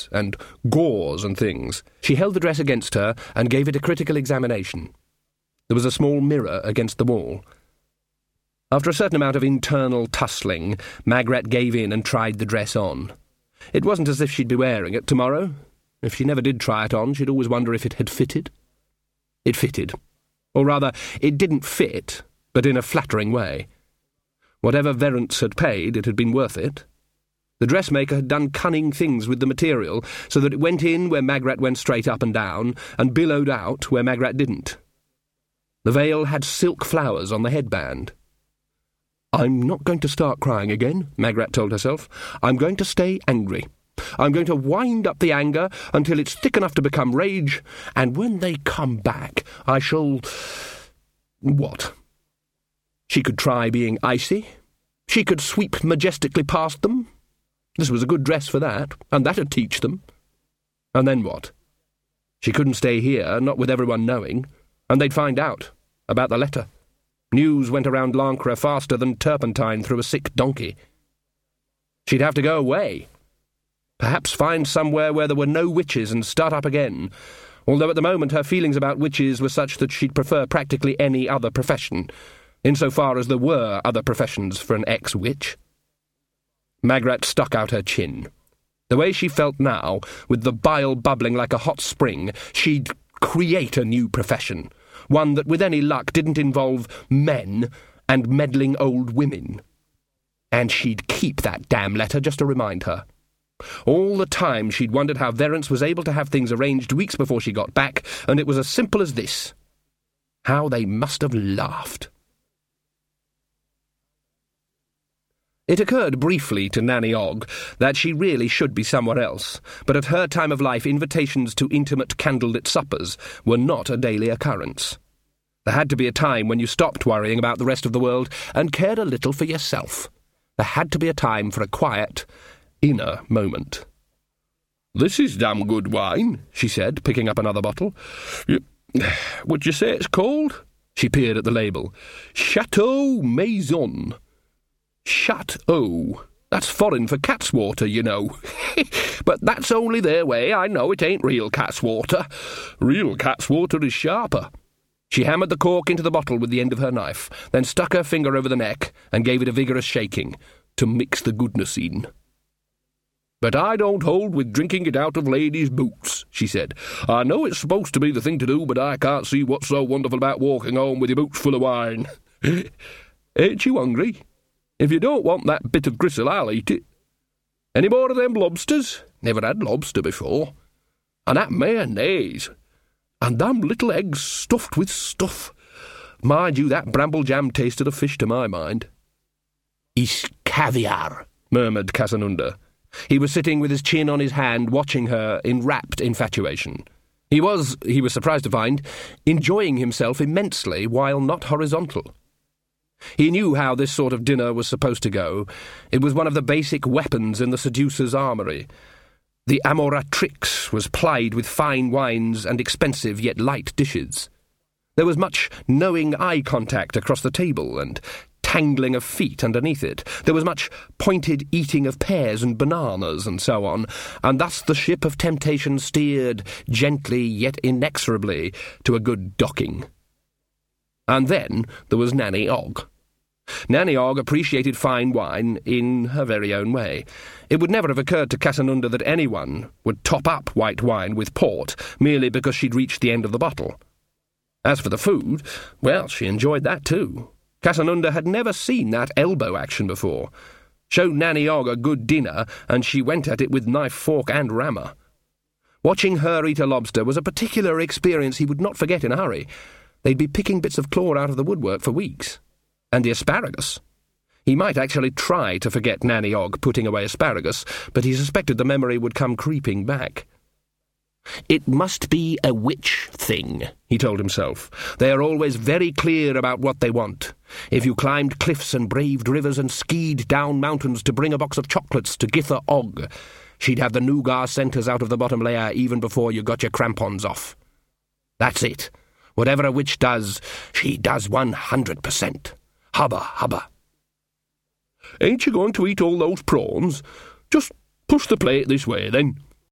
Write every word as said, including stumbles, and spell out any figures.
stitches and gauze and things. She held the dress against her and gave it a critical examination. There was a small mirror against the wall. After a certain amount of internal tussling, Magrat gave in and tried the dress on. It wasn't as if she'd be wearing it tomorrow. If she never did try it on, she'd always wonder if it had fitted. It fitted. Or rather, it didn't fit, but in a flattering way. Whatever Verence had paid, it had been worth it. The dressmaker had done cunning things with the material, so that it went in where Magrat went straight up and down, and billowed out where Magrat didn't. The veil had silk flowers on the headband. "I'm not going to start crying again," Magrat told herself. "I'm going to stay angry. I'm going to wind up the anger until it's thick enough to become rage, and when they come back, I shall... what? She could try being icy. She could sweep majestically past them. This was a good dress for that, and that'd teach them. And then what? She couldn't stay here, not with everyone knowing, and they'd find out about the letter. News went around Lancre faster than turpentine through a sick donkey. She'd have to go away. Perhaps find somewhere where there were no witches and start up again, although at the moment her feelings about witches were such that she'd prefer practically any other profession, insofar as there were other professions for an ex-witch. Magrat stuck out her chin. The way she felt now, with the bile bubbling like a hot spring, she'd create a new profession, one that with any luck didn't involve men and meddling old women. And she'd keep that damn letter just to remind her. All the time she'd wondered how Verence was able to have things arranged weeks before she got back, and it was as simple as this. How they must have laughed. It occurred briefly to Nanny Ogg that she really should be somewhere else, but at her time of life invitations to intimate candlelit suppers were not a daily occurrence. There had to be a time when you stopped worrying about the rest of the world and cared a little for yourself. There had to be a time for a quiet, inner moment. "This is damn good wine," she said, picking up another bottle. "Would you say it's called?" She peered at the label. "Chateau Maison." Chateau. That's foreign for cat's water, you know. But that's only their way. I know it ain't real cat's water. Real cat's water is sharper. She hammered the cork into the bottle with the end of her knife, then stuck her finger over the neck and gave it a vigorous shaking to mix the goodness in. "But I don't hold with drinking it out of ladies' boots," she said. "I know it's supposed to be the thing to do, but I can't see what's so wonderful about walking home with your boots full of wine. Ain't you hungry? If you don't want that bit of gristle, I'll eat it. Any more of them lobsters? Never had lobster before. And that mayonnaise. And them little eggs stuffed with stuff. Mind you, that bramble jam tasted of fish to my mind." "It's caviar," murmured Casanunda. He was sitting with his chin on his hand, watching her in rapt infatuation. He was, he was surprised to find, enjoying himself immensely while not horizontal. He knew how this sort of dinner was supposed to go. It was one of the basic weapons in the seducer's armoury. The amoratrix was plied with fine wines and expensive yet light dishes. There was much knowing eye contact across the table and tangling of feet underneath it. There was much pointed eating of pears and bananas and so on, and thus the ship of temptation steered gently yet inexorably to a good docking. And then there was Nanny Ogg. Nanny Ogg appreciated fine wine in her very own way. It would never have occurred to Casanunda that anyone would top up white wine with port merely because she'd reached the end of the bottle. As for the food, well, she enjoyed that too. Casanunda had never seen that elbow action before. Show Nanny Ogg a good dinner, and she went at it with knife, fork, and rammer. Watching her eat a lobster was a particular experience he would not forget in a hurry. They'd be picking bits of claw out of the woodwork for weeks. And the asparagus. He might actually try to forget Nanny Ogg putting away asparagus, but he suspected the memory would come creeping back. It must be a witch thing, he told himself. They are always very clear about what they want. If you climbed cliffs and braved rivers and skied down mountains to bring a box of chocolates to Githa Ogg, she'd have the nougat centres out of the bottom layer even before you got your crampons off. That's it. Whatever a witch does, she does one hundred percent. Hubba, hubba. "Ain't you going to eat all those prawns? Just push the plate this way, then,"